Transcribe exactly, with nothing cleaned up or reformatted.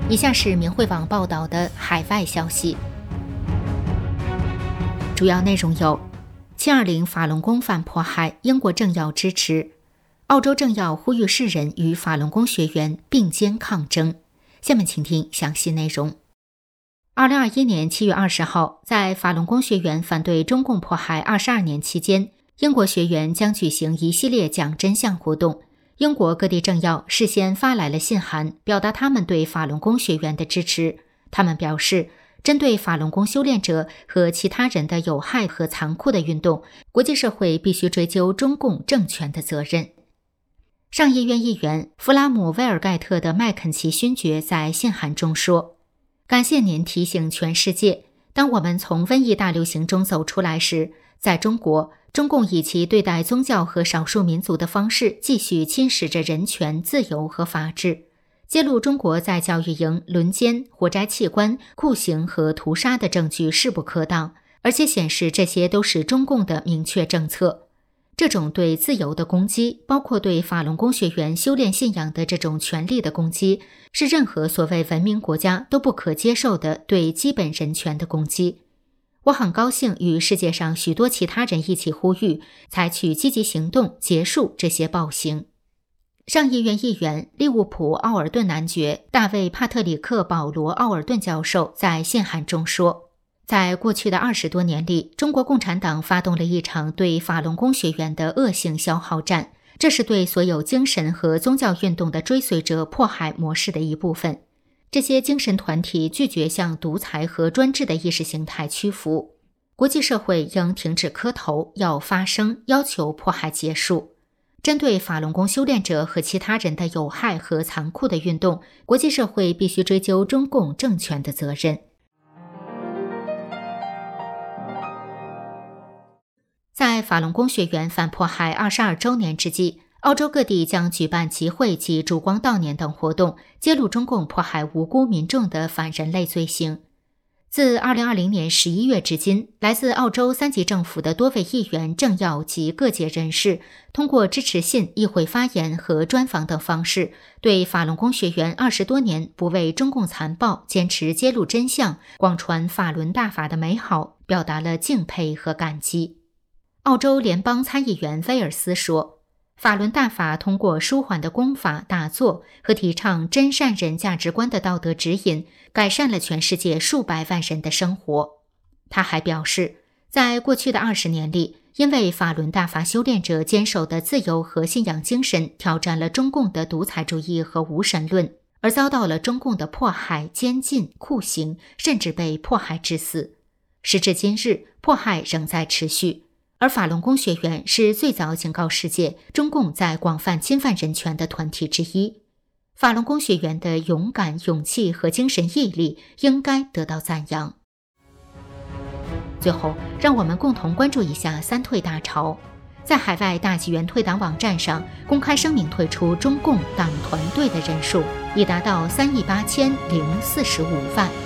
以下是明慧网报道的海外消息，主要内容有：七二零法轮功犯迫害，英国政要支持；澳洲政要呼吁世人与法轮功学员并肩抗争。下面请听详细内容。二零二一年七月二十号，在法轮功学员反对中共迫害二十二年期间，英国学员将举行一系列讲真相活动。英国各地政要事先发来了信函，表达他们对法轮功学员的支持。他们表示，针对法轮功修炼者和其他人的有害和残酷的运动，国际社会必须追究中共政权的责任。上议院议员弗拉姆威尔盖特的麦肯齐勋爵在信函中说，感谢您提醒全世界，当我们从瘟疫大流行中走出来时，在中国，中共以其对待宗教和少数民族的方式继续侵蚀着人权、自由和法治。揭露中国在教育营轮奸、活摘器官、酷刑和屠杀的证据势不可挡，而且显示这些都是中共的明确政策。这种对自由的攻击，包括对法轮功学员修炼信仰的这种权利的攻击，是任何所谓文明国家都不可接受的对基本人权的攻击。我很高兴与世界上许多其他人一起呼吁，采取积极行动，结束这些暴行。上议院议员利物浦奥尔顿男爵大卫·帕特里克·保罗·奥尔顿教授在信函中说，在过去的二十多年里，中国共产党发动了一场对法轮功学员的恶性消耗战，这是对所有精神和宗教运动的追随者迫害模式的一部分。这些精神团体拒绝向独裁和专制的意识形态屈服。国际社会应停止磕头，要发声，要求迫害结束。针对法轮功修炼者和其他人的有害和残酷的运动，国际社会必须追究中共政权的责任。在法轮功学员反迫害二十二周年之际，澳洲各地将举办集会及烛光悼念等活动，揭露中共迫害无辜民众的反人类罪行。自二零二零年十一月至今，来自澳洲三级政府的多位议员、政要及各界人士，通过支持信、议会发言和专访等方式，对法轮功学员二十多年不为中共残暴、坚持揭露真相、广传法轮大法的美好，表达了敬佩和感激。澳洲联邦参议员威尔斯说，法轮大法通过舒缓的功法打坐和提倡真善人价值观的道德指引，改善了全世界数百万人的生活。他还表示，在过去的二十年里，因为法轮大法修炼者坚守的自由和信仰精神挑战了中共的独裁主义和无神论，而遭到了中共的迫害、监禁、酷刑，甚至被迫害致死。时至今日，迫害仍在持续。而法轮功学员是最早警告世界中共在广泛侵犯人权的团体之一。法轮功学员的勇敢、勇气和精神毅力应该得到赞扬。最后，让我们共同关注一下三退大潮。在海外大纪元退党网站上公开声明退出中共党团队的人数已达到三亿八千零四十五万。